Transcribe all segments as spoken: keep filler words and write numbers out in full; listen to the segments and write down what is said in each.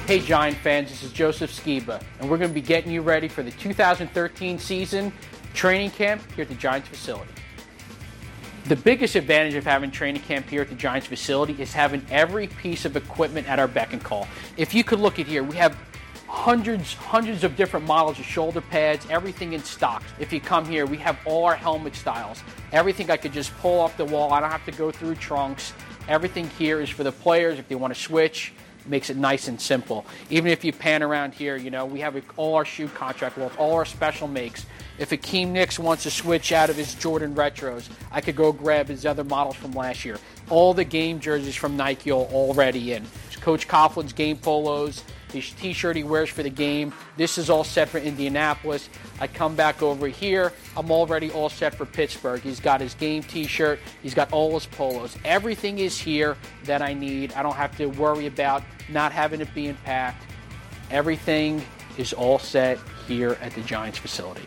Hey Giant fans, this is Joseph Skiba, and we're going to be getting you ready for the two thousand thirteen season training camp here at the Giants facility. The biggest advantage of having training camp here at the Giants facility is having every piece of equipment at our beck and call. If you could look at here, we have hundreds, hundreds of different models of shoulder pads, everything in stock. If you come here, we have all our helmet styles. Everything I could just pull off the wall. I don't have to go through trunks. Everything here is for the players if they want to switch. Makes it nice and simple. Even if you pan around here, you know, we have all our shoe contract walls, all our special makes. If Akeem Nicks wants to switch out of his Jordan Retros, I could go grab his other models from last year. All the game jerseys from Nike are already in. Coach Coughlin's game polos, his t-shirt he wears for the game. This is all set for Indianapolis. I come back over here. I'm already all set for Pittsburgh. He's got his game t-shirt. He's got all his polos. Everything is here that I need. I don't have to worry about not having it being packed. Everything is all set here at the Giants facility.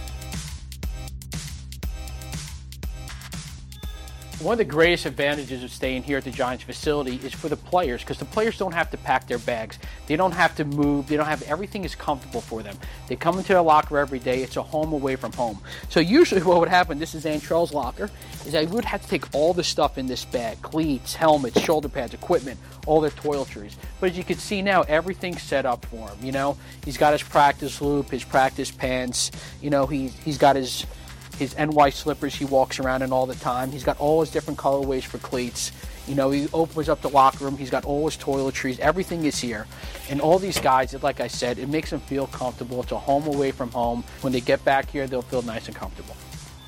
One of the greatest advantages of staying here at the Giants facility is for the players, because the players don't have to pack their bags. They don't have to move. They don't have, everything is comfortable for them. They come into their locker every day. It's a home away from home. So usually what would happen, this is Antrell's locker, is I would have to take all the stuff in this bag, cleats, helmets, shoulder pads, equipment, all their toiletries. But as you can see now, everything's set up for him. You know, he's got his practice loop, his practice pants. You know, he, he's got his... his N Y slippers he walks around in all the time. He's got all his different colorways for cleats. You know, he opens up the locker room. He's got all his toiletries. Everything is here. And all these guys, like I said, it makes them feel comfortable. It's a home away from home. When they get back here, they'll feel nice and comfortable.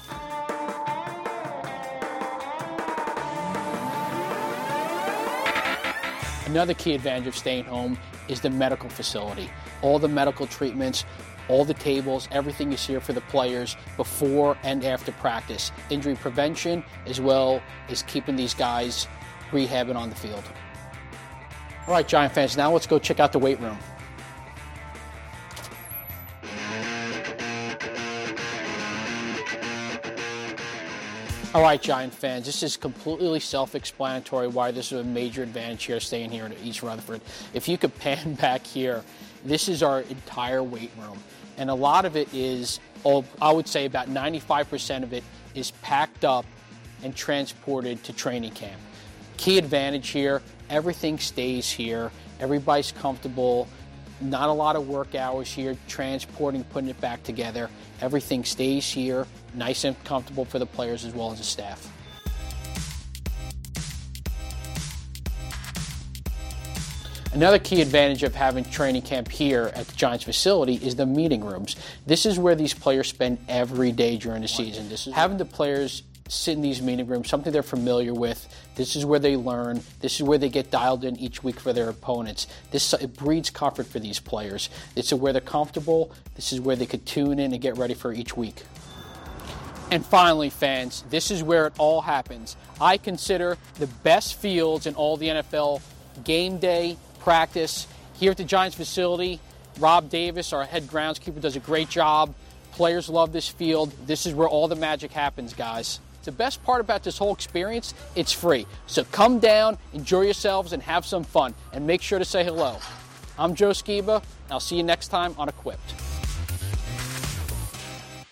Another key advantage of staying home is the medical facility. All the medical treatments, all the tables, everything is here for the players before and after practice. Injury prevention, as well as keeping these guys rehabbing on the field. All right, Giant fans, now let's go check out the weight room. All right, Giant fans, this is completely self-explanatory why this is a major advantage here staying here in East Rutherford. If you could pan back here, this is our entire weight room. And a lot of it is, I would say about ninety-five percent of it is packed up and transported to training camp. Key advantage here, everything stays here. Everybody's comfortable. Not a lot of work hours here, transporting, putting it back together. Everything stays here, nice and comfortable for the players as well as the staff. Another key advantage of having training camp here at the Giants facility is the meeting rooms. This is where these players spend every day during the season. This is having the players sit in these meeting rooms, something they're familiar with. This is where they learn. This is where they get dialed in each week for their opponents. This it breeds comfort for these players. This is where they're comfortable. This is where they could tune in and get ready for each week. And finally, fans, this is where it all happens. I consider the best fields in all the N F L game day practice here at the Giants facility. Rob Davis, our head groundskeeper, does a great job. Players love this field. This is where all the magic happens, guys. The best part about this whole experience, it's free. So come down, enjoy yourselves, and have some fun. And make sure to say hello. I'm Joe Skiba, and I'll see you next time on Equipped.